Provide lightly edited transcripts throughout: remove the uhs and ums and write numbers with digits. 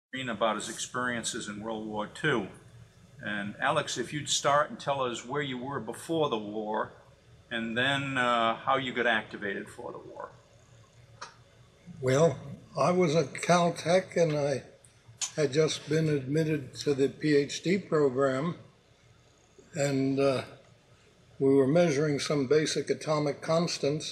about his experiences in World War II. And Alex, if you'd start and tell us where you were before the war, and then how you got activated for the war. Well, I was at Caltech, and I had just been admitted to the PhD program, and we were measuring some basic atomic constants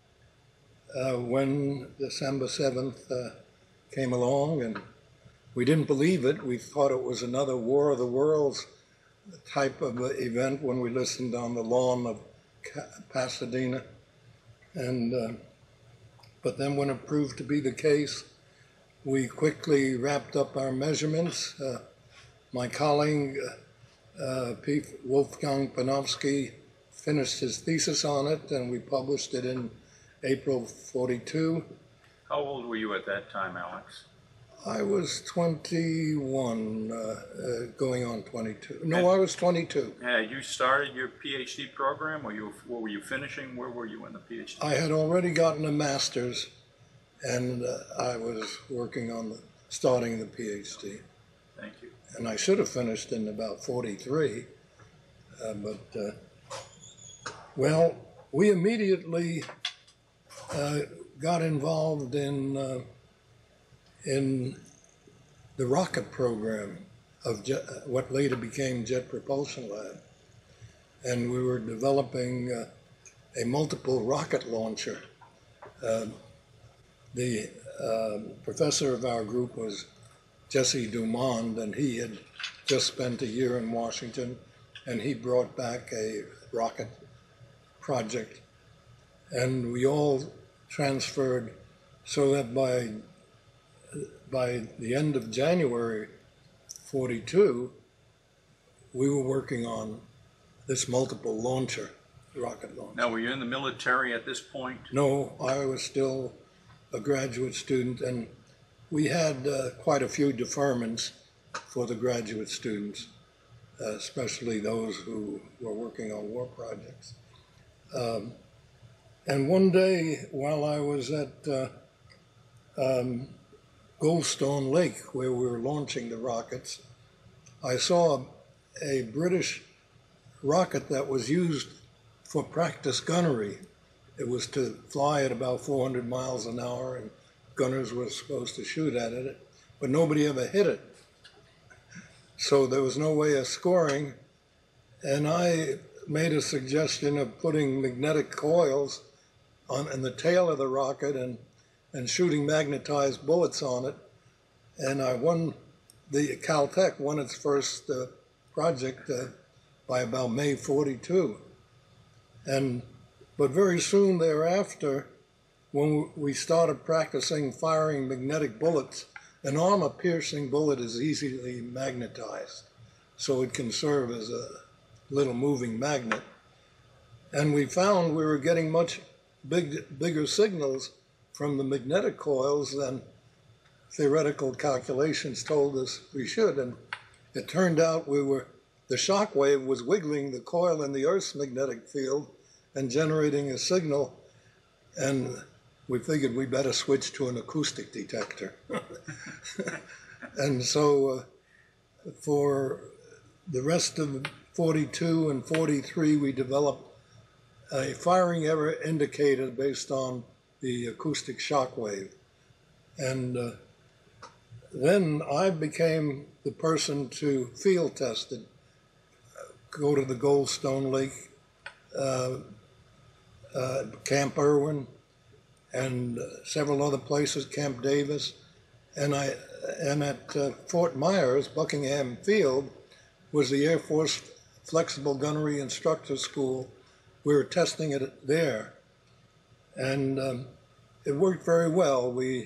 when December 7th came along, and we didn't believe it. We thought it was another War of the Worlds type of event when we listened on the lawn of Pasadena. And but then when it proved to be the case, we quickly wrapped up our measurements. My colleague, Wolfgang Panofsky, finished his thesis on it, and we published it in April '42. How old were you at that time, Alex? I was 21, going on 22. No, I was 22. Had you started your PhD program, or were you finishing? Where were you in the PhD? I had already gotten a master's, and I was working on starting the PhD. Thank you. And I should have finished in about 43, well, we immediately got involved in the rocket program of what later became Jet Propulsion Lab. And we were developing a multiple rocket launcher. The professor of our group was Jesse Dumond, and he had just spent a year in Washington, and he brought back a rocket project. And we all transferred so that by the end of January '42, we were working on this multiple launcher, rocket launcher. Now, were you in the military at this point? No, I was still a graduate student, and we had quite a few deferments for the graduate students, especially those who were working on war projects. And one day, while I was at Goldstone Lake, where we were launching the rockets, I saw a British rocket that was used for practice gunnery. It was to fly at about 400 miles an hour, and gunners were supposed to shoot at it, but nobody ever hit it. So there was no way of scoring, and I made a suggestion of putting magnetic coils in the tail of the rocket and shooting magnetized bullets on it. And I won, Caltech won its first project by about May '42. But very soon thereafter, when we started practicing firing magnetic bullets, an armor-piercing bullet is easily magnetized, so it can serve as a little moving magnet. And we found we were getting much bigger signals from the magnetic coils than theoretical calculations told us we should. And it turned out the shock wave was wiggling the coil in the Earth's magnetic field and generating a signal. And we figured we better switch to an acoustic detector. And so for the rest of '42 and '43, we developed a firing error indicator based on the acoustic shock wave. And then I became the person to field test it, go to the Goldstone Lake, Camp Irwin, and several other places, Camp Davis. And at Fort Myers, Buckingham Field, was the Air Force Flexible Gunnery Instructor School. We were testing it there. And it worked very well. We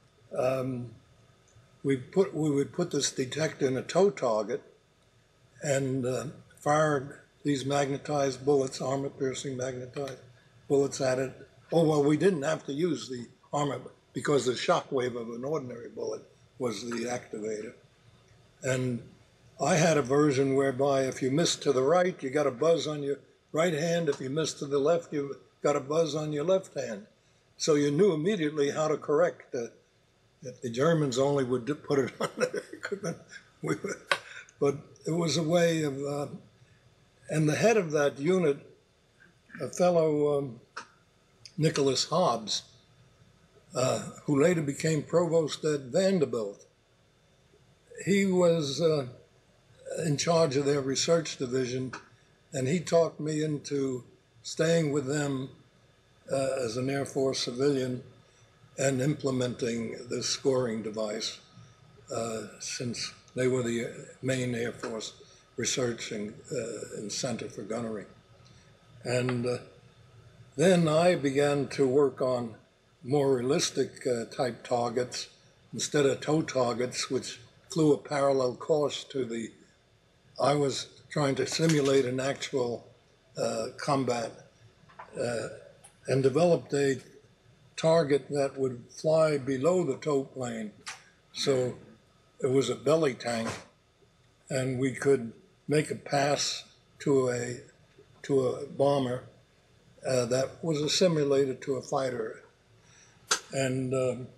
would put this detector in a tow target and fired these magnetized bullets, armor-piercing magnetized bullets at it. Oh, well, we didn't have to use the armor because the shock wave of an ordinary bullet was the activator. And I had a version whereby if you missed to the right, you got a buzz on your right hand. If you missed to the left, you got a buzz on your left hand. So you knew immediately how to correct If the Germans only would put it on their equipment, we would. But it was a way of, and the head of that unit, a fellow Nicholas Hobbs, who later became provost at Vanderbilt. He was in charge of their research division, and he talked me into staying with them as an Air Force civilian and implementing this scoring device, since they were the main Air Force research and center for gunnery. And then I began to work on more realistic type targets instead of tow targets, which flew a parallel course to the, I was trying to simulate an actual combat and developed a target that would fly below the tow plane. So it was a belly tank, and we could make a pass to a bomber that was assimilated to a fighter. And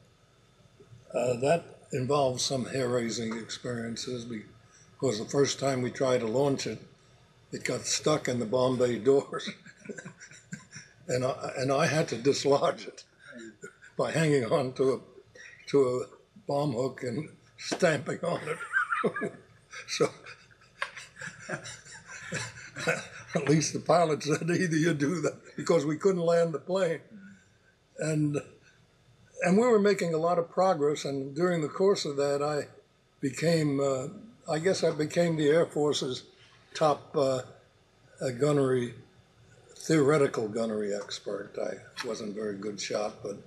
that involved some hair-raising experiences, because the first time we tried to launch it, it got stuck in the bomb bay doors. and I had to dislodge it by hanging on to a bomb hook and stamping on it. So at least the pilot said, either you do that, because we couldn't land the plane. And we were making a lot of progress, and during the course of that, I became, I guess I became the Air Force's top gunnery, theoretical gunnery expert. I wasn't a very good shot, but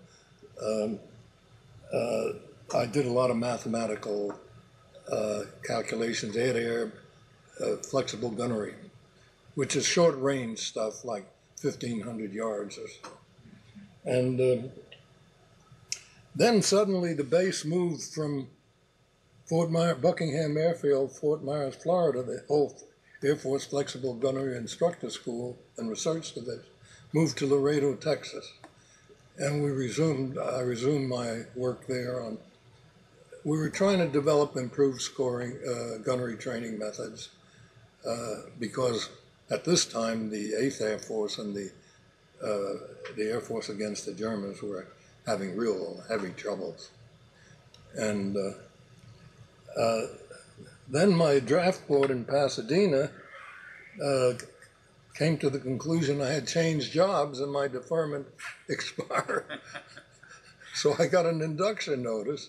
I did a lot of mathematical calculations, air-to-air flexible gunnery, which is short-range stuff, like 1,500 yards or so. And then suddenly the base moved from Fort Myers, Buckingham Airfield, Fort Myers, Florida, the whole Air Force Flexible Gunnery Instructor School and Research Division, moved to Laredo, Texas. And I resumed my work there on, we were trying to develop improved scoring, gunnery training methods, because at this time, the 8th Air Force and the Air Force against the Germans were having real heavy troubles. And then my draft board in Pasadena came to the conclusion I had changed jobs and my deferment expired. So I got an induction notice.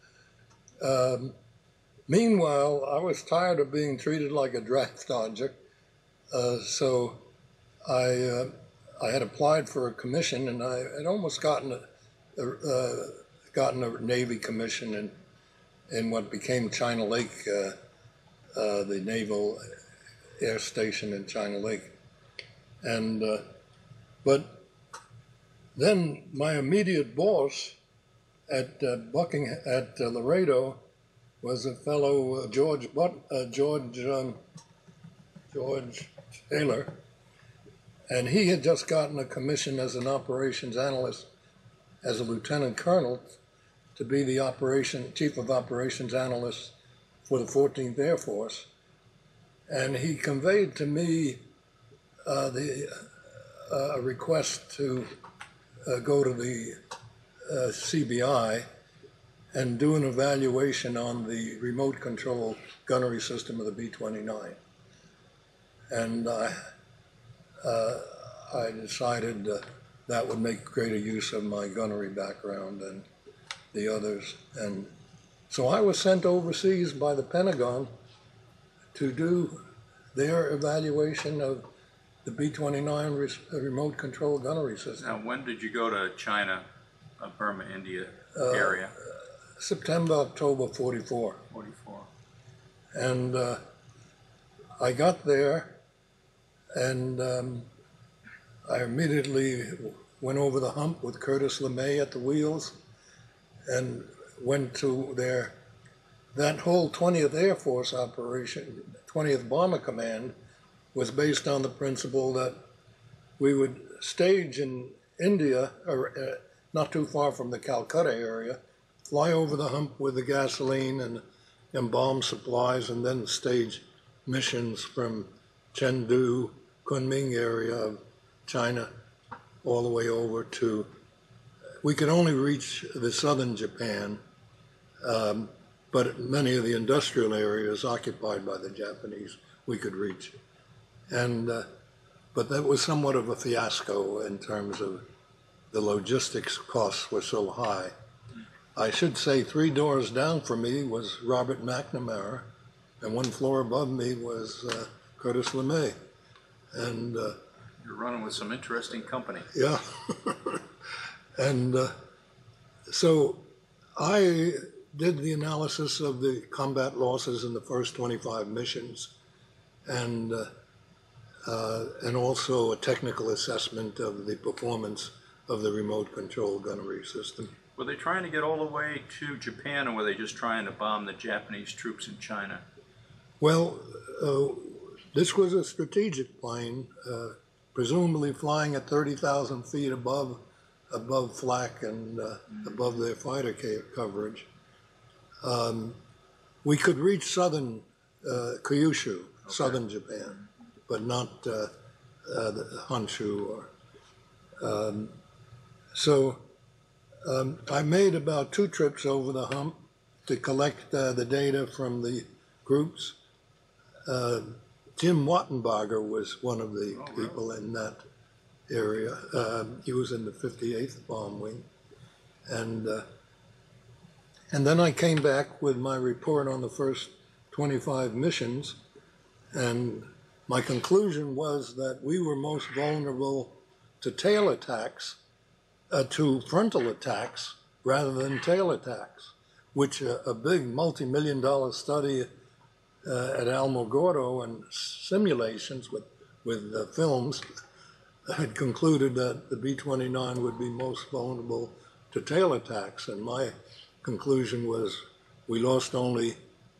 Meanwhile, I was tired of being treated like a draft object, so I had applied for a commission, and I had almost gotten a Navy commission in what became China Lake, the Naval Air Station in China Lake. And but then my immediate boss at Laredo was a fellow George Taylor, and he had just gotten a commission as an operations analyst, as a lieutenant colonel, to be the chief of operations analyst for the 14th Air Force. And he conveyed to me a request to go to the CBI and do an evaluation on the remote control gunnery system of the B-29. And I decided that would make greater use of my gunnery background than the others. And so I was sent overseas by the Pentagon to do their evaluation of the B-29 remote control gunnery system. Now, when did you go to China, Burma, India area? September, October 44. 44. And I got there, and I immediately went over the hump with Curtis LeMay at the wheels and went to that whole 20th Air Force operation, 20th Bomber Command, was based on the principle that we would stage in India, or not too far from the Calcutta area, fly over the hump with the gasoline and embalm supplies, and then stage missions from Chengdu, Kunming area of China, all the way over to, we could only reach the southern Japan, but many of the industrial areas occupied by the Japanese we could reach. And, but that was somewhat of a fiasco in terms of the logistics costs were so high. I should say 3 doors down from me was Robert McNamara, and 1 floor above me was Curtis LeMay. And You're running with some interesting company. yeah. And so I did the analysis of the combat losses in the first 25 missions, and also a technical assessment of the performance of the remote control gunnery system. Were they trying to get all the way to Japan, or were they just trying to bomb the Japanese troops in China? Well, this was a strategic plane, presumably flying at 30,000 feet above flak and above their fighter coverage. We could reach southern Kyushu, southern Japan, but not Honshu. So I made about 2 trips over the hump to collect the data from the groups. Jim Wattenbarger was one of the people in that area. He was in the 58th Bomb Wing. And then I came back with my report on the first 25 missions, and my conclusion was that we were most vulnerable to tail attacks, to frontal attacks rather than tail attacks, which a big multi-million-dollar study at Alamogordo and simulations with films had concluded that the B-29 would be most vulnerable to tail attacks. And my conclusion was we lost only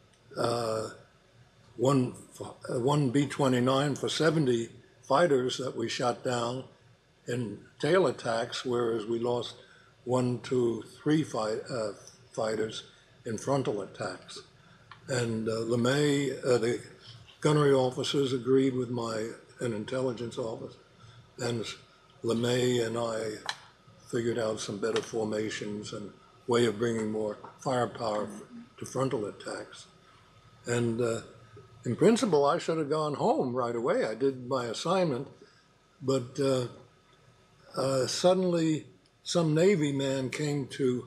one B-29 for 70 fighters that we shot down in tail attacks, whereas we lost 1, 2, 3 fighters in frontal attacks. And LeMay, the gunnery officers agreed with an intelligence officer, and LeMay and I figured out some better formations and way of bringing more firepower to frontal attacks. And in principle, I should have gone home right away. I did my assignment, but suddenly some Navy man came to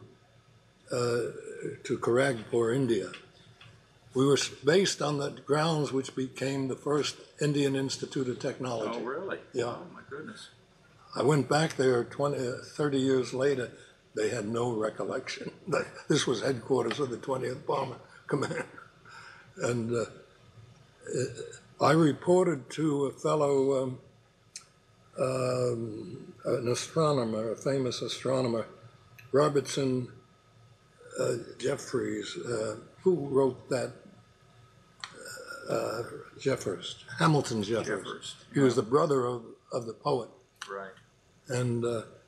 Kharagpur, India. We were based on the grounds which became the first Indian Institute of Technology. Oh, really? Yeah. Oh, my goodness. I went back there 30 years later. They had no recollection. This was headquarters of the 20th Bomber Command. And I reported to a fellow, an astronomer, a famous astronomer, Robertson Jeffries, who wrote that, Hamilton Jeffers. He was the brother of the poet. Right. And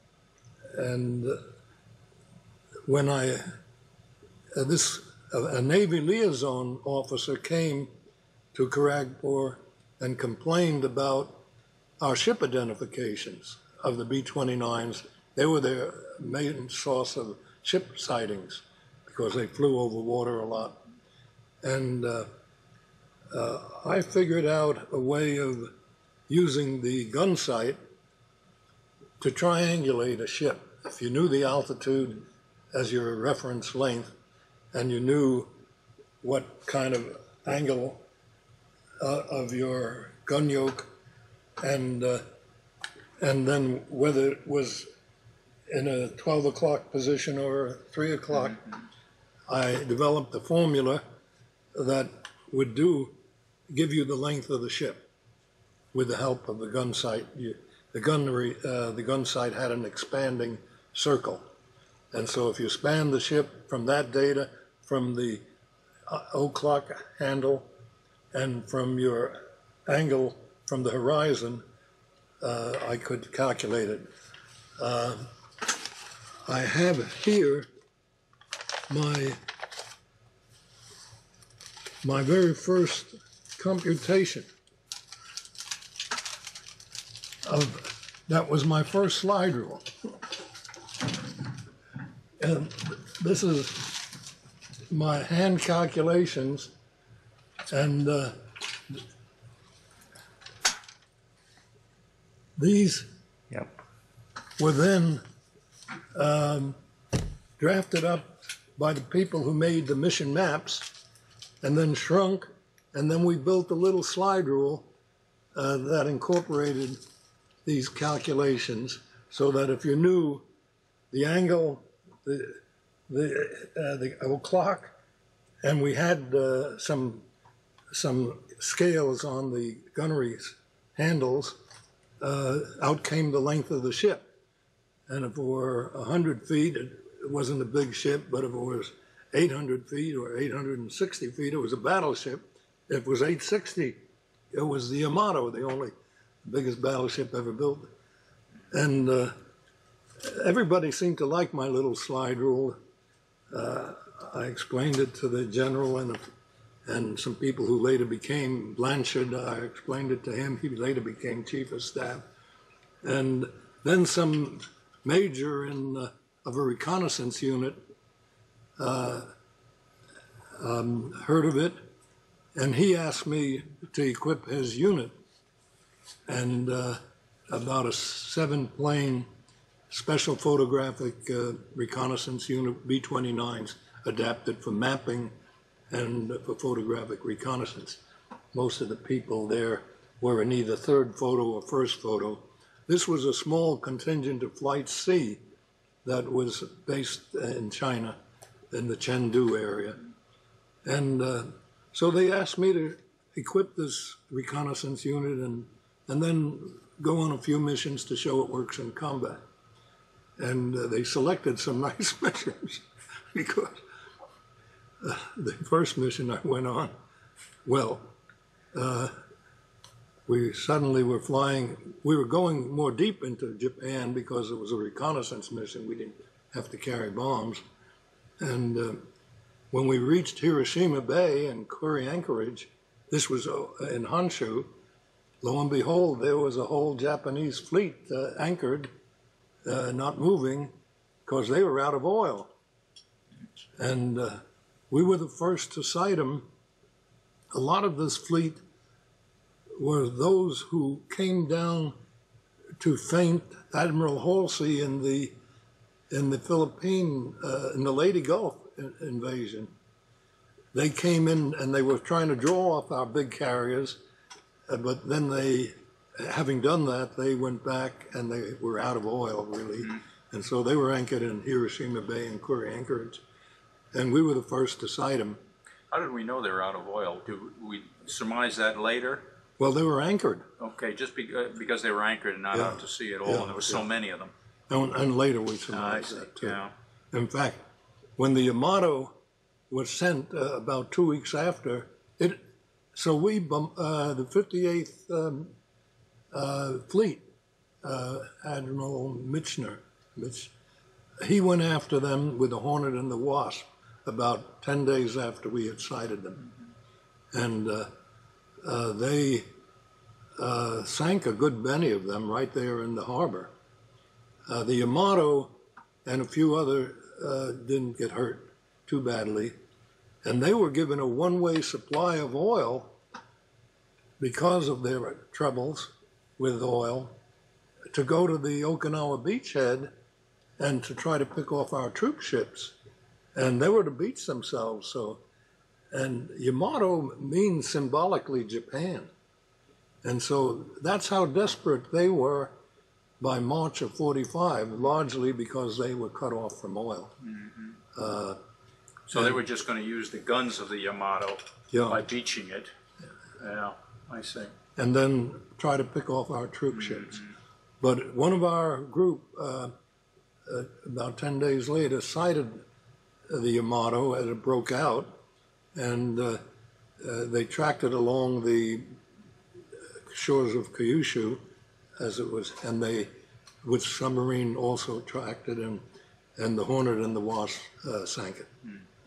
when a Navy liaison officer came to Kharagpur and complained about our ship identifications of the B-29s. They were their main source of ship sightings because they flew over water a lot. And I figured out a way of using the gun sight to triangulate a ship. If you knew the altitude as your reference length, and you knew what kind of angle of your gun yoke, and then whether it was in a 12 o'clock position or 3 o'clock, I developed a formula that would give you the length of the ship with the help of the gun sight. The gun sight had an expanding circle. And so if you span the ship from that data, from the o'clock handle, and from your angle from the horizon, I could calculate it. I have here my my very first computation that was my first slide rule. And this is my hand calculations, and these Yep. were then drafted up by the people who made the mission maps, and then shrunk, and then we built a little slide rule that incorporated these calculations, so that if you knew the angle, the clock, and we had some scales on the gunnery's handles, out came the length of the ship. And if it were 100 feet, it wasn't a big ship, but if it was 800 feet or 860 feet, it was a battleship. If it was 860, it was the Yamato, the biggest battleship ever built. And everybody seemed to like my little slide rule. I explained it to the general and some people who later became Blanchard. I explained it to him. He later became chief of staff. And then some major of a reconnaissance unit heard of it, and he asked me to equip his unit. And about a 7-plane special photographic reconnaissance unit, B-29s, adapted for mapping and for photographic reconnaissance. Most of the people there were in either third photo or first photo. This was a small contingent of Flight C that was based in China, in the Chengdu area. And so they asked me to equip this reconnaissance unit and then go on a few missions to show it works in combat. And they selected some nice missions because the first mission I went on, well, we suddenly were flying, we were going more deep into Japan because it was a reconnaissance mission. We didn't have to carry bombs. And when we reached Hiroshima Bay and Kure Anchorage, this was in Honshu, lo and behold, there was a whole Japanese fleet anchored, not moving, because they were out of oil. And we were the first to sight them. A lot of this fleet were those who came down to feint Admiral Halsey in the Philippine, in the Leyte Gulf invasion. They came in and they were trying to draw off our big carriers, but then they, having done that, they went back and they were out of oil, really. Mm-hmm. And so they were anchored in Hiroshima Bay and Kure Anchorage. And we were the first to sight them. How did we know they were out of oil? Do we surmise that later? Well, they were anchored. Okay, just because they were anchored and not out to sea at all, and there were so many of them. And later we surmised that, too. Yeah. In fact, when the Yamato was sent about 2 weeks after, so we, the 58th Fleet, Admiral Michener, he went after them with the Hornet and the Wasp about 10 days after we had sighted them. And they sank a good many of them right there in the harbor. The Yamato and a few other didn't get hurt too badly. And they were given a one-way supply of oil because of their troubles with oil to go to the Okinawa beachhead and to try to pick off our troop ships. And they were to beach themselves. So, and Yamato means symbolically Japan. And so that's how desperate they were by March of 45, largely because they were cut off from oil. Mm-hmm. So they were just going to use the guns of the Yamato by beaching it. Yeah, I see. And then try to pick off our troop ships. But one of our group, about 10 days later, sighted the Yamato as it broke out, and they tracked it along the shores of Kyushu, as it was, and they, with submarine, also tracked it, and the Hornet and the Wasp sank it.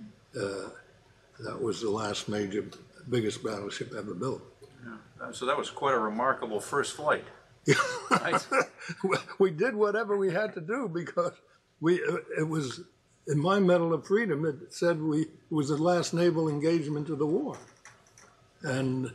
That was the last major, biggest battleship ever built. Yeah. So that was quite a remarkable first flight. Right? We did whatever we had to do because it was, in my Medal of Freedom, it said it was the last naval engagement of the war. And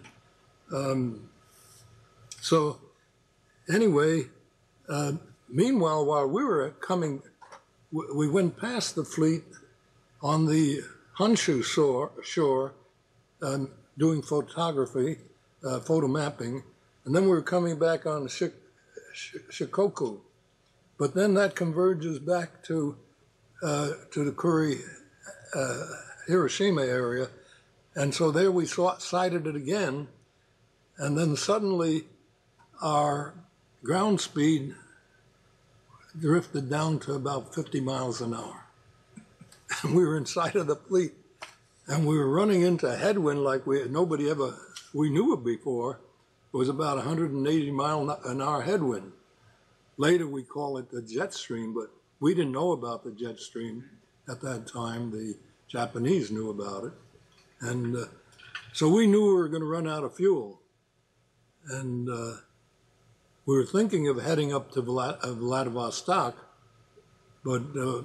so anyway, meanwhile, while we were coming, we went past the fleet on the Honshu shore doing photography, photo mapping, and then we were coming back on Shikoku. But then that converges back to the Kuri, Hiroshima area, and so there we sighted it again, and then suddenly our ground speed drifted down to about 50 miles an hour. And we were in sight of the fleet, and we were running into a headwind like we knew it before. It was about 180 mile an hour headwind. Later we call it the jet stream, but we didn't know about the jet stream at that time. The Japanese knew about it. And so we knew we were going to run out of fuel. And we were thinking of heading up to Vladivostok, but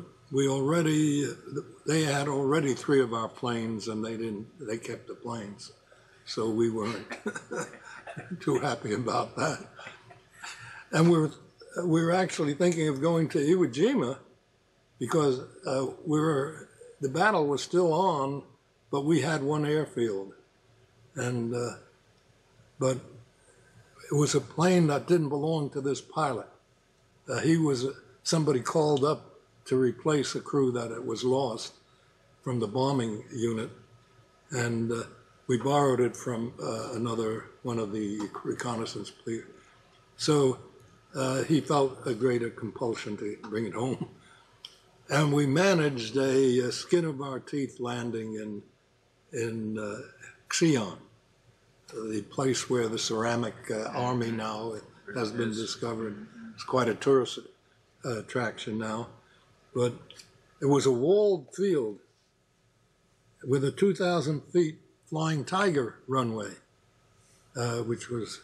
they had already 3 of our planes, and they kept the planes. So we weren't too happy about that. And we were actually thinking of going to Iwo Jima because the battle was still on, but we had one airfield. And, but it was a plane that didn't belong to this pilot. Somebody called up to replace a crew that it was lost from the bombing unit. And we borrowed it from one of the reconnaissance police. So he felt a greater compulsion to bring it home. And we managed a skin of our teeth landing in Xi'an, the place where the ceramic army now has been discovered. It's quite a tourist attraction now. But it was a walled field with a 2,000 feet Flying Tiger runway, which was,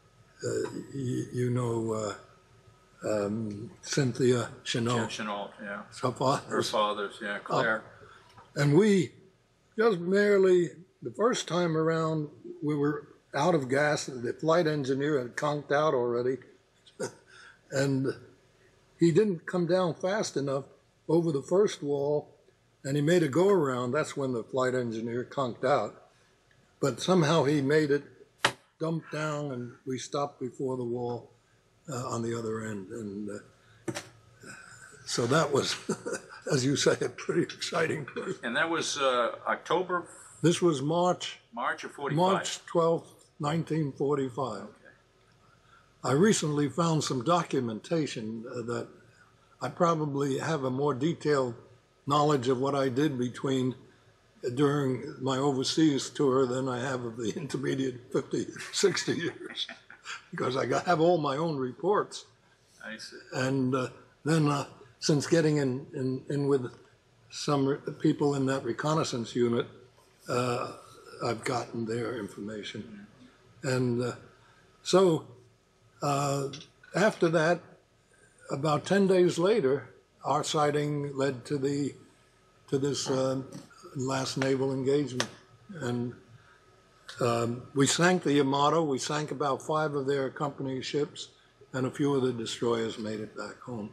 Cynthia Chenault. Chenault, yeah. Her father's, yeah, Claire. And we just merely, the first time around, we were out of gas. The flight engineer had conked out already. And he didn't come down fast enough over the first wall, and he made a go-around. That's when the flight engineer conked out. But somehow he made it dump down, and we stopped before the wall on the other end. And so that was, as you say, a pretty exciting place. And that was October? This was March. March of 45? March 12th, 1945. Okay. I recently found some documentation that I probably have a more detailed knowledge of what I did during my overseas tour than I have of the intermediate 50, 60 years, because I have all my own reports. I see. And then since getting in with some people in that reconnaissance unit, I've gotten their information. And so after that, about 10 days later, our sighting led to this last naval engagement. And we sank the Yamato. We sank about 5 of their accompanying ships, and a few of the destroyers made it back home.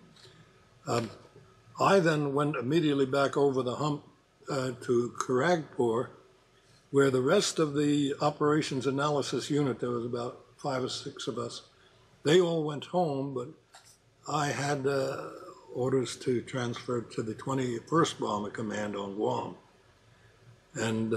I then went immediately back over the hump to Kharagpur, where the rest of the operations analysis unit, there was about 5 or 6 of us, they all went home, but I had orders to transfer to the 21st Bomber Command on Guam. And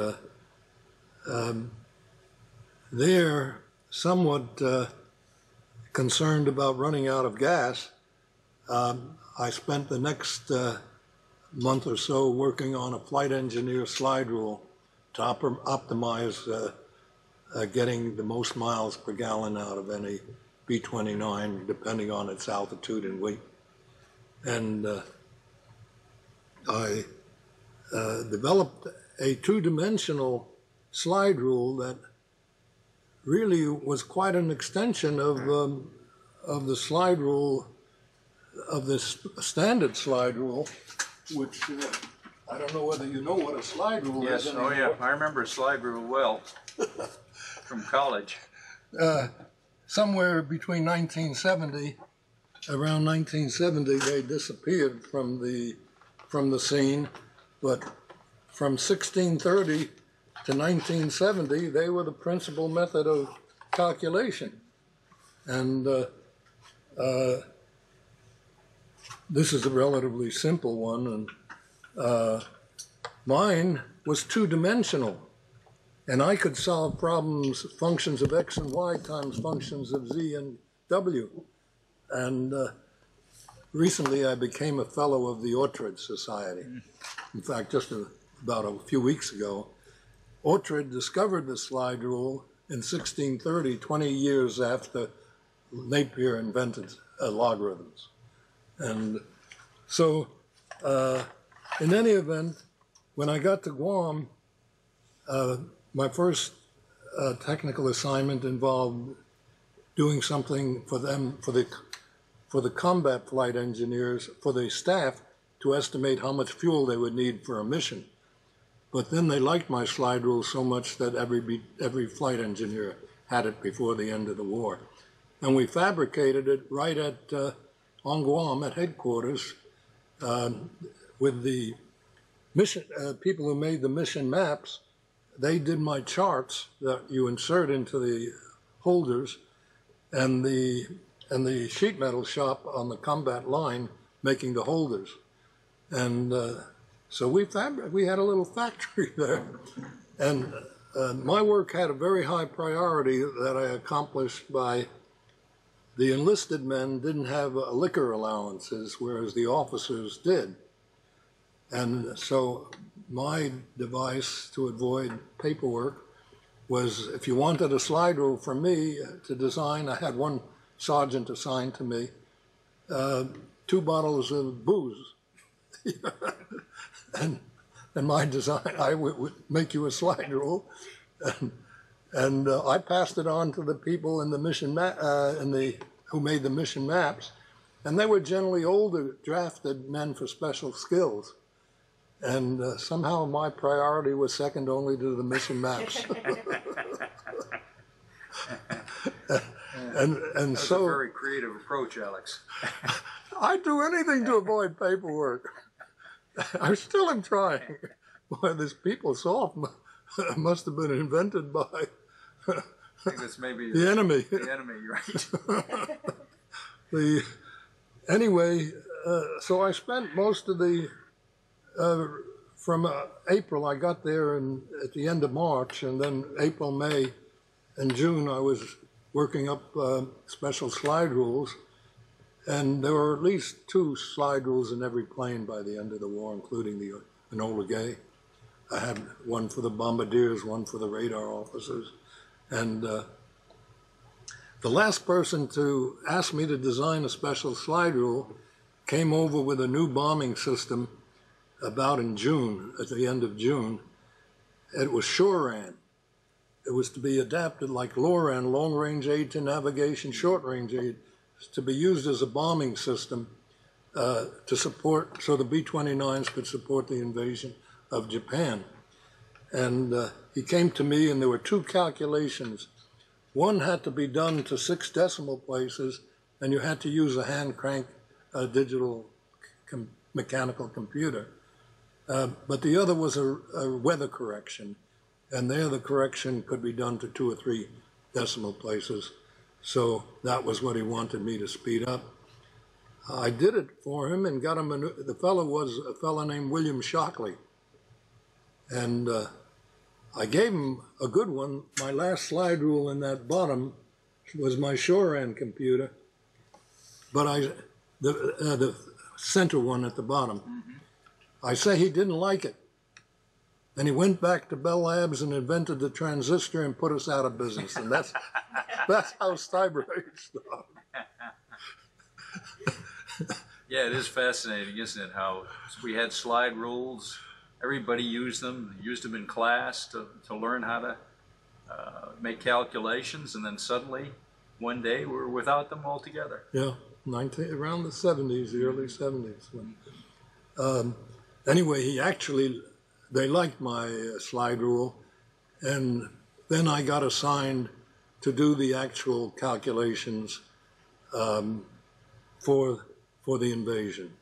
they're somewhat concerned about running out of gas. I spent the next month or so working on a flight engineer slide rule to optimize getting the most miles per gallon out of any B-29, depending on its altitude and weight. And I developed a two-dimensional slide rule that really was quite an extension of the slide rule, of this standard slide rule, which I don't know whether you know what a slide rule Yes, is. oh yeah, I remember slide rule well from college. Somewhere between 1970, around 1970, they disappeared from the scene, but from 1630 to 1970, they were the principal method of calculation. And this is a relatively simple one, and mine was two-dimensional. And I could solve problems, functions of x and y times functions of z and w. And recently I became a fellow of the Oughtred Society. In fact, just about a few weeks ago, Oughtred discovered the slide rule in 1630, 20 years after Napier invented logarithms. And so, in any event, when I got to Guam, my first technical assignment involved doing something for them, for the combat flight engineers, for the staff, to estimate how much fuel they would need for a mission. But then they liked my slide rule so much that every flight engineer had it before the end of the war. And we fabricated it right on Guam at headquarters with the mission people who made the mission maps. They did my charts that you insert into the holders, and the sheet metal shop on the combat line making the holders. And so we had a little factory there. And my work had a very high priority that I accomplished by the enlisted men didn't have liquor allowances, whereas the officers did. And so my device to avoid paperwork was, if you wanted a slide rule from me to design, I had one sergeant assigned to me, 2 bottles of booze. and my design, I would make you a slide rule. And I passed it on to the people in the mission who made the mission maps, and they were generally older, drafted men for special skills. And somehow my priority was second only to the mission maps. and That's so a very creative approach, Alex. I'd do anything to avoid paperwork. I still am trying. Boy, this PeopleSoft must have been invented by I think that's maybe the enemy. The enemy, right? Anyway, so I spent most of the from April, I got there at the end of March, and then April, May, and June I was working up special slide rules, and there were at least 2 slide rules in every plane by the end of the war, including the Enola Gay. I had one for the bombardiers, one for the radar officers, and the last person to ask me to design a special slide rule came over with a new bombing system about in June, at the end of June. It was SHORAN. It was to be adapted like LORAN, long-range aid to navigation, short-range aid, to be used as a bombing system to support, so the B-29s could support the invasion of Japan. And he came to me, and there were 2 calculations. One had to be done to 6 decimal places, and you had to use a hand crank digital mechanical computer. But the other was a weather correction, and there the correction could be done to 2 or 3 decimal places. So that was what he wanted me to speed up. I did it for him and got him the fellow was a fellow named William Shockley. And I gave him a good one. My last slide rule in that bottom was my SHORAN computer, but the center one at the bottom. I say he didn't like it. And he went back to Bell Labs and invented the transistor and put us out of business. And that's how Stuyber started. Yeah, it is fascinating, isn't it? How we had slide rules, everybody used them in class to learn how to make calculations, and then suddenly, one day, we're without them altogether. Yeah, around the 70s, the early 70s. Anyway, they liked my slide rule, and then I got assigned to do the actual calculations for the invasion.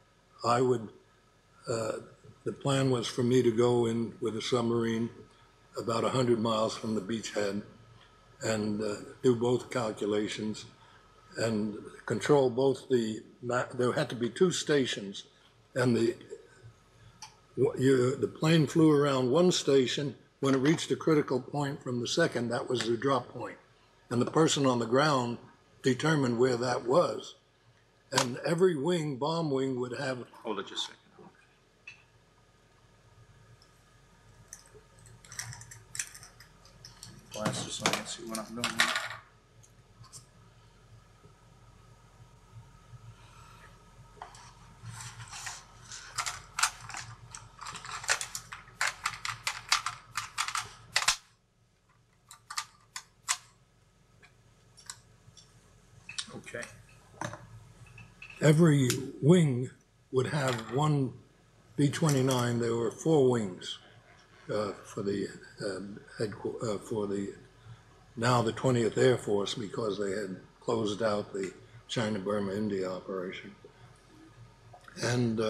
The plan was for me to go in with a submarine about 100 miles from the beachhead and do both calculations and control both there had to be two stations, and the plane flew around one station. When it reached a critical point from the second, that was the drop point. And the person on the ground determined where that was. And every wing, bomb wing, would have... Hold it just a second. Glasses so I can see what I'm doing. Okay. Every wing would have one B-29. There were 4 wings for the now the 20th Air Force, because they had closed out the China-Burma-India operation. And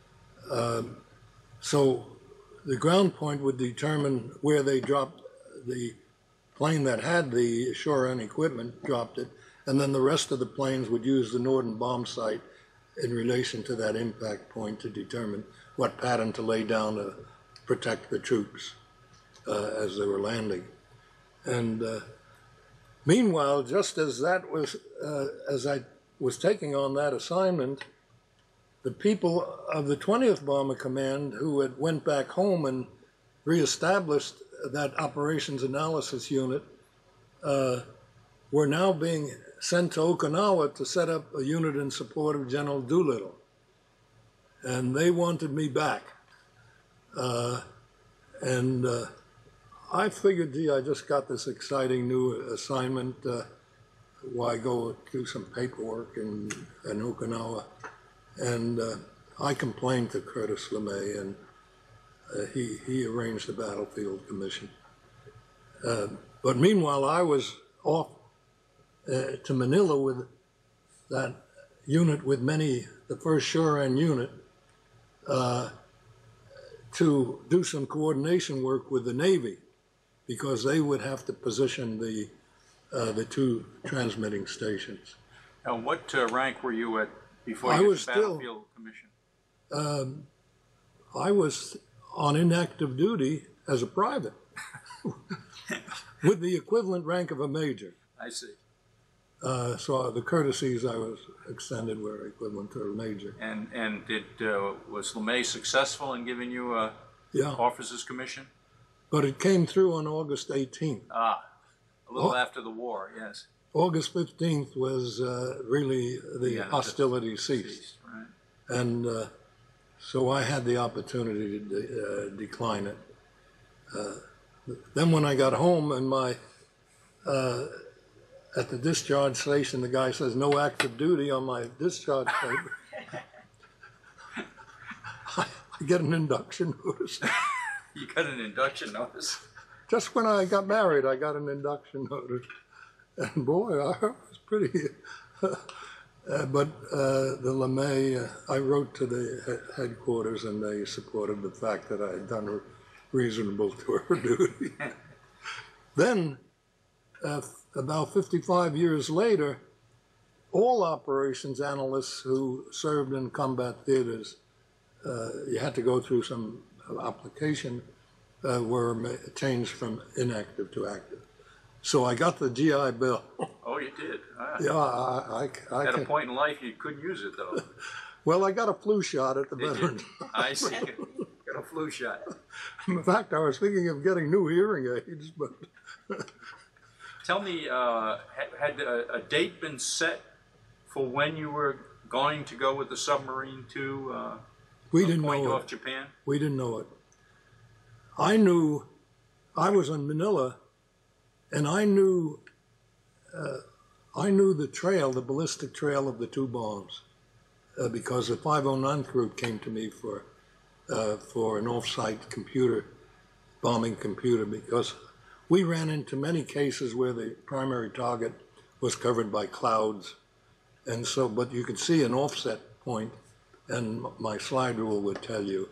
so the ground point would determine where they dropped the plane that had the shore-end equipment, dropped it, and then the rest of the planes would use the Norden bomb site in relation to that impact point to determine what pattern to lay down to protect the troops as they were landing. And meanwhile, just as I was taking on that assignment, the people of the 20th Bomber Command, who had went back home and reestablished that operations analysis unit, were now being sent to Okinawa to set up a unit in support of General Doolittle. And they wanted me back. I figured, gee, I just got this exciting new assignment. Why go do some paperwork in Okinawa? And I complained to Curtis LeMay, and he arranged the battlefield commission. But meanwhile, I was off to Manila with that unit, with the first shore-end unit, to do some coordination work with the Navy, because they would have to position the 2 transmitting stations. Now, what rank were you at before I you was got the battlefield commission? I was on inactive duty as a private, with the equivalent rank of a major. I see. So the courtesies I was extended were equivalent to a major. And was LeMay successful in giving you a officer's commission? But it came through on August 18th. Ah, a little after the war, yes. August 15th was really the hostilities ceased. Right. And so I had the opportunity to decline it. Then when I got home and at the discharge station, the guy says, no active duty on my discharge paper. I get an induction notice. You got an induction notice? Just when I got married, I got an induction notice. And boy, I was pretty... but the LeMay, I wrote to the headquarters, and they supported the fact that I had done a reasonable tour of duty. Then, about 55 years later, all operations analysts who served in combat theaters, you had to go through some application, were changed from inactive to active. So I got the GI Bill. Oh, you did? Ah. Yeah, I At a point in life, you couldn't use it, though. Well, I got a flu shot at the veterans. I see. Got a flu shot. In fact, I was thinking of getting new hearing aids, but... Tell me, had a date been set for when you were going to go with the submarine to We a didn't point know off it. Japan? We didn't know it. I knew, I was in Manila, and I knew the trail, the ballistic trail of the two bombs, because the 509th group came to me for an off-site bombing computer, because we ran into many cases where the primary target was covered by clouds, and so, but you could see an offset point, and my slide rule would tell you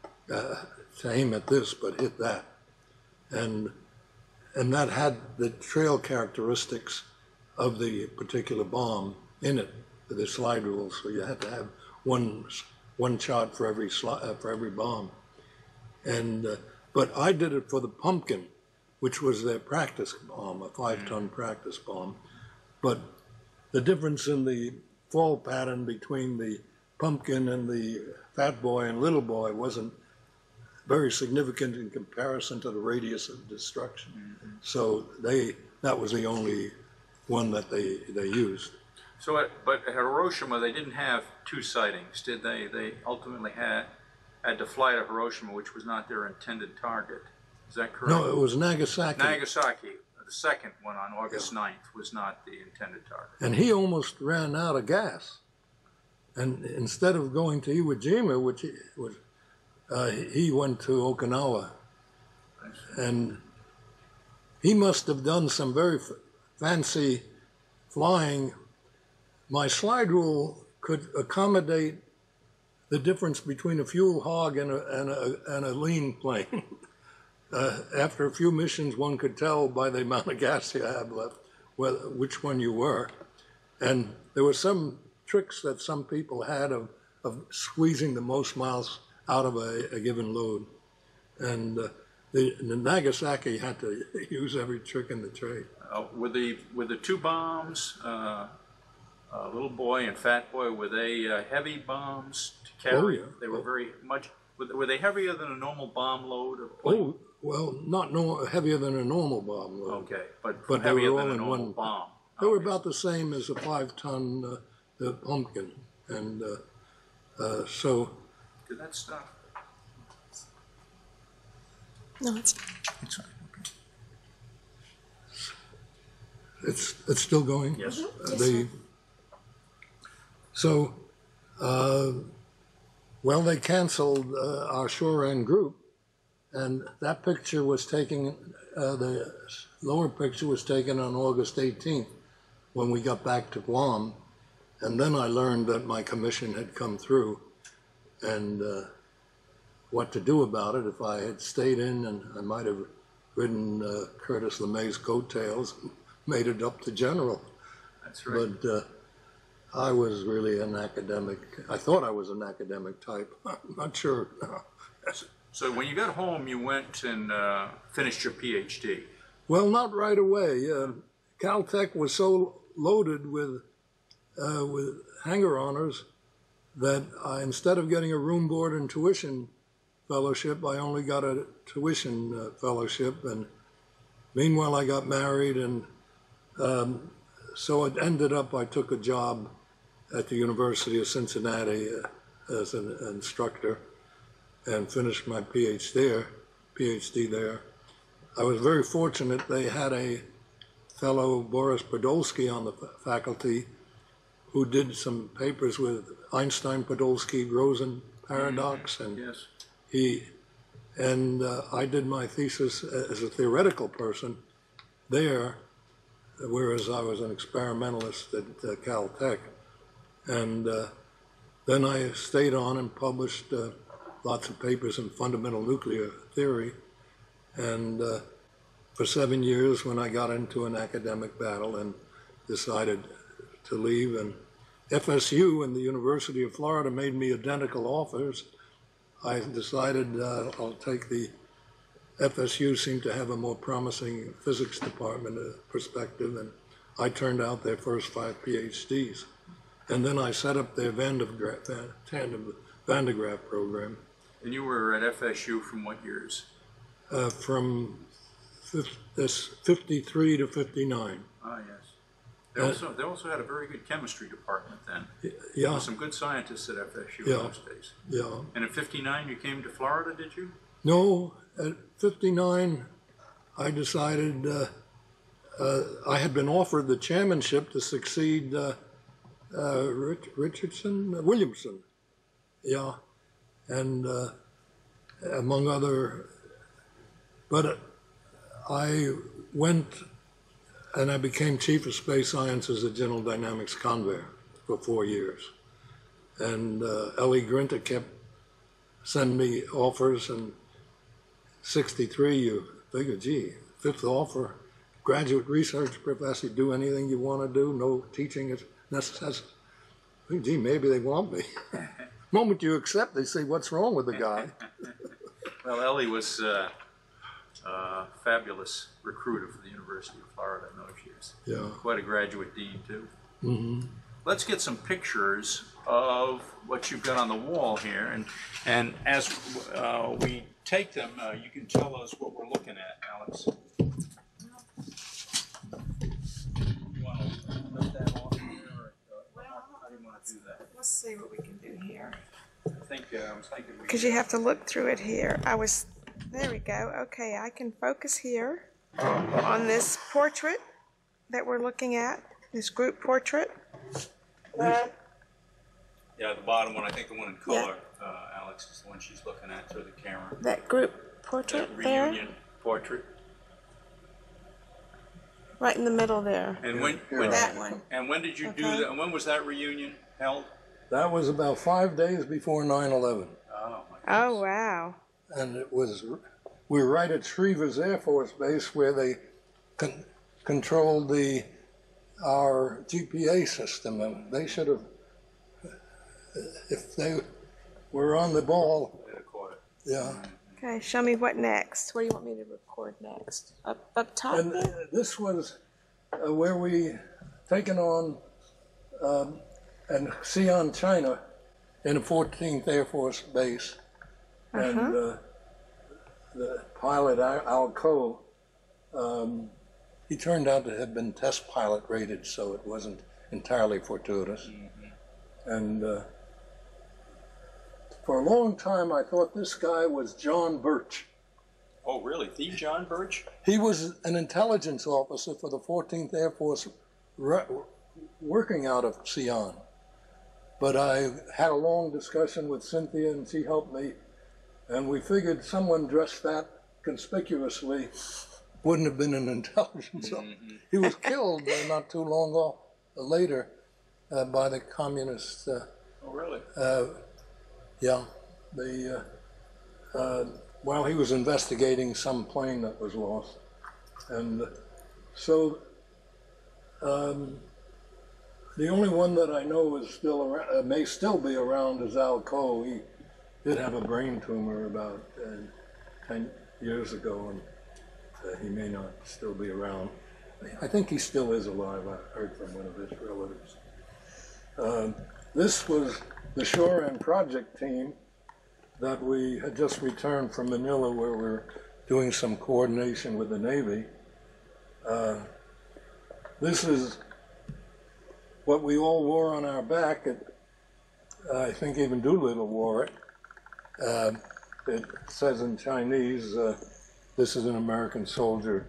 to aim at this, but hit that, and that had the trail characteristics of the particular bomb in it, the slide rule. So you had to have one shot for every bomb. And but I did it for the Pumpkin, which was their practice bomb, a 5-ton practice bomb. But the difference in the fall pattern between the Pumpkin and the Fat Boy and Little Boy wasn't very significant in comparison to the radius of destruction. So that was the only one that they used. So, but at Hiroshima, they didn't have two sightings, did they? They ultimately had to fly to Hiroshima, which was not their intended target. Is that correct? No, it was Nagasaki. Nagasaki, the second one on August 9th, was not the intended target. And he almost ran out of gas. And instead of going to Iwo Jima, which was, he went to Okinawa. And he must have done some very fancy flying. My slide rule could accommodate the difference between a fuel hog and a lean plane. After a few missions, one could tell by the amount of gas you have left which one you were. And there were some tricks that some people had of squeezing the most miles out of a given load. And the Nagasaki had to use every trick in the trade. Were the two bombs, Little Boy and Fat Boy, were they heavy bombs to carry? Oh, yeah. They were very much. Were they heavier than a normal bomb load? Oh, well, not heavier than a normal bomb load. Okay, but they heavier were all than a in normal one bomb. They were about the same as a 5-ton Pumpkin, and so. Did that stop? No, it's It's still going? Yes. So, well, they canceled our shore end group, and that picture was taken, the lower picture was taken on August 18th when we got back to Guam, and then I learned that my commission had come through, and what to do about it. If I had stayed in, and I might have ridden Curtis LeMay's coattails, made it up to general. That's right. But I was really an academic. I thought I was an academic type. I'm not sure. So when you got home, you went and finished your PhD. Well, not right away. Caltech was so loaded with hanger honors that instead of getting a room, board, and tuition fellowship, I only got a tuition fellowship. And meanwhile, I got married, and so it ended up I took a job at the University of Cincinnati as an instructor and finished my PhD there. I was very fortunate. They had a fellow, Boris Podolsky, on the faculty who did some papers with Einstein-Podolsky-Rosen paradox, and Yes. I did my thesis as a theoretical person there, whereas I was an experimentalist at Caltech. And then I stayed on and published lots of papers in fundamental nuclear theory. And for 7 years, when I got into an academic battle and decided to leave, and FSU and the University of Florida made me identical offers, I decided I'll take the FSU seemed to have a more promising physics department perspective, and I turned out their first 5 PhDs. And then I set up their Van de Graaff program. And you were at FSU from what years? From 53 to 59. Ah, yes. They also had a very good chemistry department then. There Yeah, were some good scientists at FSU Yeah. in those days. yeah. And in '59 you came to Florida, did you? No, at 59, I decided I had been offered the chairmanship to succeed Williamson. Yeah, and among other, but I went and I became chief of space sciences at General Dynamics Convair for 4 years. And Ellie Grinter kept sending me offers, and 63, you figure, gee, fifth offer, graduate research professor, do anything you want to do, no teaching is necessary. Gee, maybe they want me. Moment you accept, they say, what's wrong with the guy? Well, Ellie was a fabulous recruiter for the University of Florida in those years. Yeah. Quite a graduate dean, too. Mm-hmm. Let's get some pictures of what you've got on the wall here. And as we take them, you can tell us what we're looking at, Alex. You want to put that on here, or how do you want to do that? Let's see what we can do here. I was thinking we Because you have to look through it here. There we go. Okay, I can focus here on this portrait that we're looking at, this group portrait. Yeah, the bottom one, I think the one in color, Alex, is the one she's looking at through the camera. That group portrait That there, reunion portrait. right in the middle there. And when That one. And when did you do Okay. that? And when was that reunion held? That was about 5 days before 9/11. Oh, my goodness. Oh, wow. And it was, we were right at Shrevers Air Force Base where they controlled our GPA system, and they should have, if they were on the ball, They caught it. yeah. Okay, show me what next. What do you want me to record next? Up top And there? this was where we taken on and Xi'an, China, in the 14th Air Force Base, and the pilot Al Coe, he turned out to have been test pilot rated, so it wasn't entirely fortuitous. And for a long time, I thought this guy was John Birch. Oh, really? The John Birch? He was an intelligence officer for the 14th Air Force working out of Xi'an. But I had a long discussion with Cynthia, and she helped me, and we figured someone dressed that conspicuously wouldn't have been an intelligence officer. He was killed not too long later by the communists. Oh, really? Yeah, while he was investigating some plane that was lost. And so the only one that I know is still around, may still be around, is Al Coe. He did have a brain tumor about 10 years ago, and he may not still be around. I think he still is alive. I heard from one of his relatives. This was the Shore End Project team that we had just returned from Manila, where we're doing some coordination with the Navy. This is what we all wore on our back. I think even Doolittle wore it. It says in Chinese, this is an American soldier.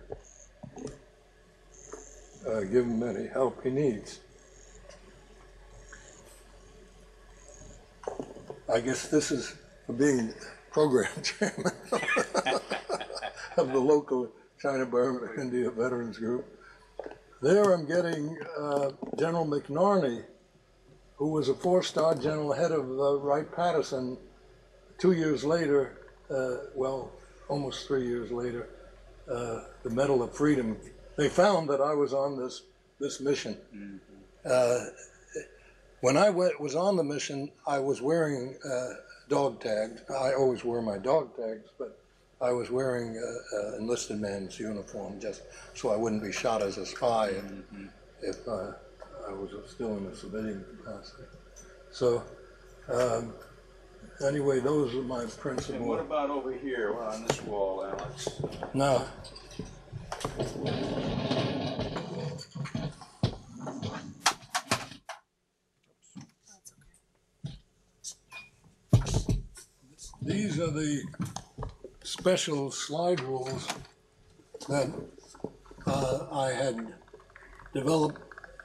Give him any help he needs. I guess this is for being program chairman of the local China-Burma India Veterans Group. There I'm getting General McNarney, who was a 4-star general, head of Wright-Patterson. 2 years later, well, almost 3 years later, the Medal of Freedom. They found that I was on this mission. When I was on the mission, I was wearing dog tags. I always wear my dog tags, but I was wearing an enlisted man's uniform just so I wouldn't be shot as a spy if I was still in a civilian capacity. So anyway, those are my principal. And what about over here on this wall, Alex? Now, are the special slide rules that I had developed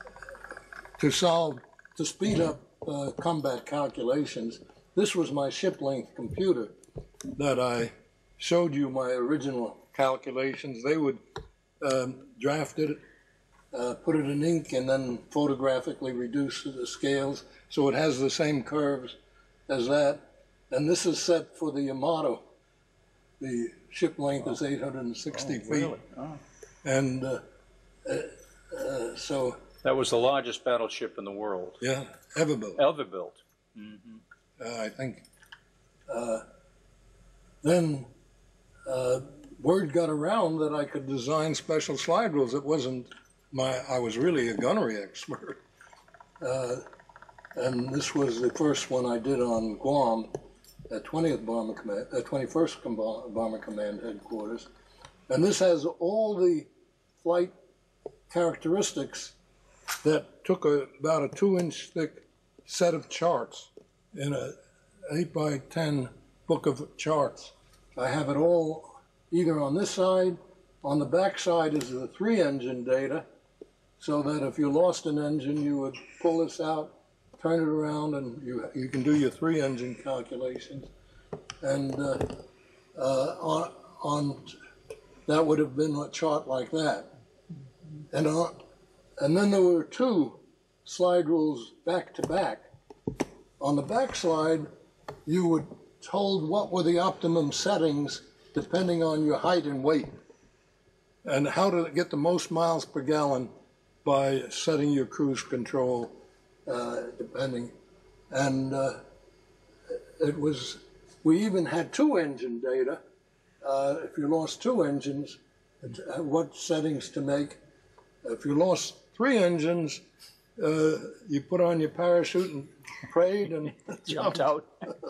to speed up combat calculations. This was my ship length computer that I showed you my original calculations. They would draft it, put it in ink, and then photographically reduce the scales so it has the same curves as that. And this is set for the Yamato. The ship length is 860 feet. Really? Oh. And so... That was the largest battleship in the world. Yeah, ever built. Ever built. I think. Then word got around that I could design special slide rules. It wasn't I was really a gunnery expert. And this was the first one I did on Guam at 20th Bomber Command, 21st Bomber Command headquarters. And this has all the flight characteristics that took about a 2-inch thick set of charts in a 8 by 10 book of charts. I have it all either on this side. On the back side is the 3-engine data, so that if you lost an engine, you would pull this out, turn it around, and you can do your 3-engine calculations. And on that would have been a chart like that. And then there were 2 slide rules back to back. On the back slide, you were told what were the optimum settings depending on your height and weight, and how to get the most miles per gallon by setting your cruise control depending. And we even had 2-engine data. If you lost 2 engines, what settings to make. If you lost 3 engines, you put on your parachute and prayed and Jumped out.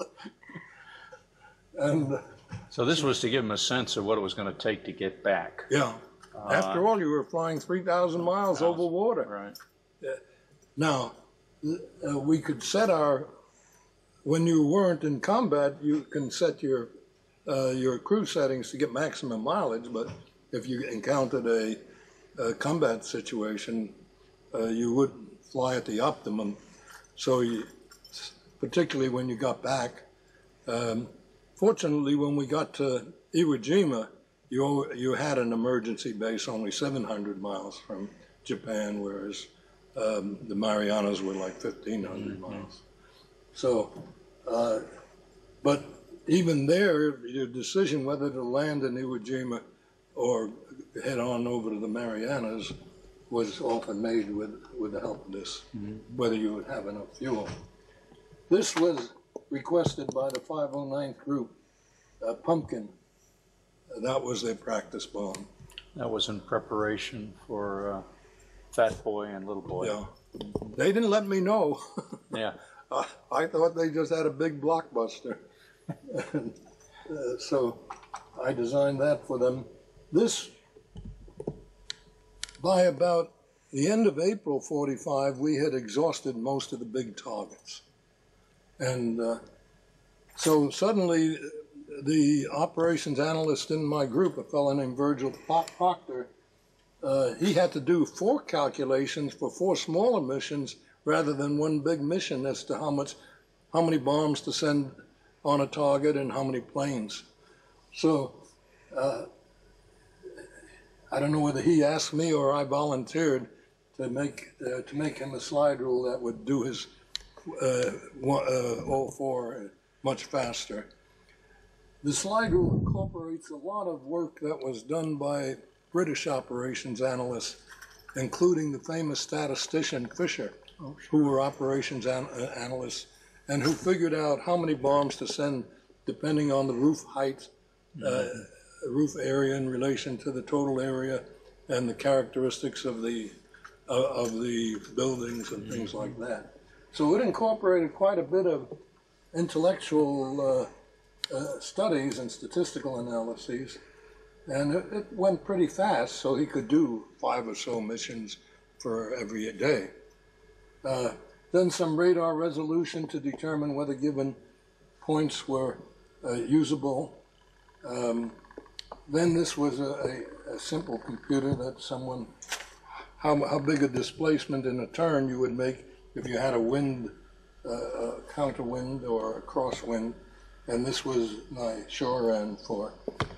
And So this was to give them a sense of what it was going to take to get back. yeah, after all, you were flying 3,000 miles over water. Right. Now, we could set when you weren't in combat, you can set your cruise settings to get maximum mileage, but if you encountered a combat situation, you would fly at the optimum. So particularly when you got back, fortunately when we got to Iwo Jima, you had an emergency base only 700 miles from Japan, whereas the Marianas were like 1,500 miles. So, but even there, your decision whether to land in Iwo Jima or head on over to the Marianas was often made with the help of this, whether you would have enough fuel. This was requested by the 509th Group, Pumpkin. That was their practice bomb. That was in preparation for Fat Boy and Little Boy. Yeah. They didn't let me know. Yeah. I thought they just had a big blockbuster. And, so I designed that for them. This, by about the end of April 45, we had exhausted most of the big targets. And so suddenly the operations analyst in my group, a fellow named Virgil Proctor, he had to do 4 calculations for 4 smaller missions rather than one big mission as to how many bombs to send on a target and how many planes. So I don't know whether he asked me or I volunteered to make him a slide rule that would do his all 4 much faster. The slide rule incorporates a lot of work that was done by British operations analysts, including the famous statistician Fisher, who were operations analysts, and who figured out how many bombs to send depending on the roof height, roof area in relation to the total area, and the characteristics of the buildings and things like that. So it incorporated quite a bit of intellectual studies and statistical analyses, and it went pretty fast, so he could do 5 or so missions for every day. Then some radar resolution to determine whether given points were usable. Then this was a simple computer that someone, how big a displacement in a turn you would make if you had a wind, counter wind or a crosswind. And this was my shore end for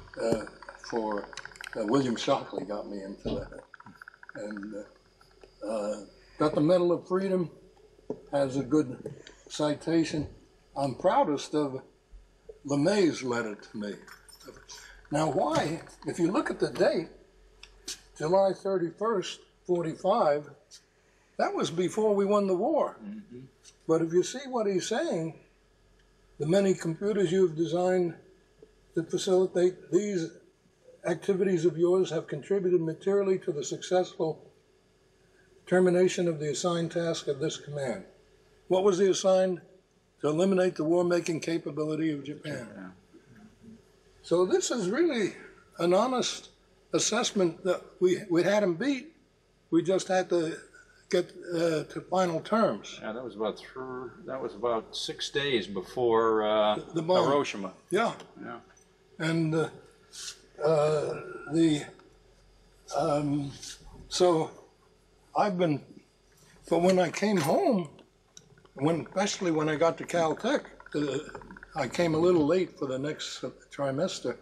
William Shockley got me into that. And got the Medal of Freedom, has a good citation. I'm proudest of LeMay's letter to me. Now why, if you look at the date, July 31st, 45, that was before we won the war. Mm-hmm. But if you see what he's saying, the many computers you've designed to facilitate these activities of yours have contributed materially to the successful termination of the assigned task of this command. What was the assigned? To eliminate the war-making capability of Japan. Yeah. So this is really an honest assessment that we had him beat. We just had to get to final terms. Yeah, that was about 6 days before the bomb. Hiroshima. Yeah. Yeah. And so I've been, but when I came home, especially when I got to Caltech, I came a little late for the next trimester.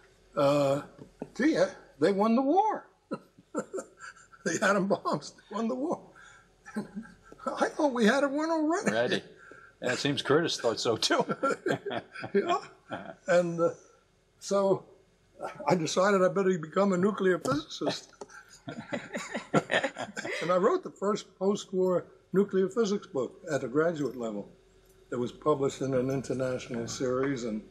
They won the war. The atom bombs won the war. I thought we had it won already. Ready. Yeah, it seems Curtis thought so too. Yeah. And so I decided I better become a nuclear physicist. And I wrote the first post-war nuclear physics book at a graduate level. It was published in an international series, and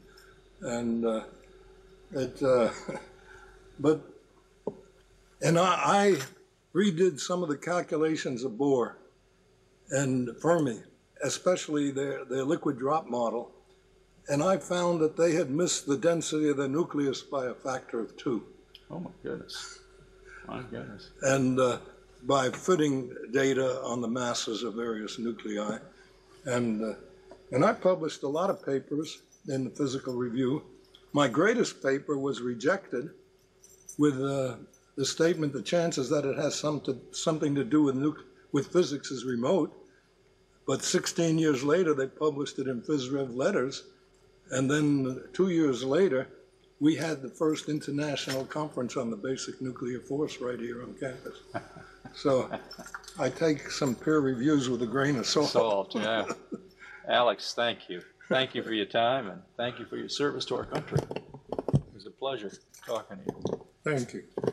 I redid some of the calculations of Bohr and Fermi, especially their liquid drop model, and I found that they had missed the density of the nucleus by a factor of 2. Oh my goodness. My goodness. And by fitting data on the masses of various nuclei. And I published a lot of papers in the Physical Review. My greatest paper was rejected with the statement, the chances that it has something to do with physics is remote. But 16 years later, they published it in PhysRev Letters. And then 2 years later, we had the first international conference on the basic nuclear force right here on campus. So I take some peer reviews with a grain of salt. Yeah. Alex, thank you. Thank you for your time, and thank you for your service to our country. It was a pleasure talking to you. Thank you.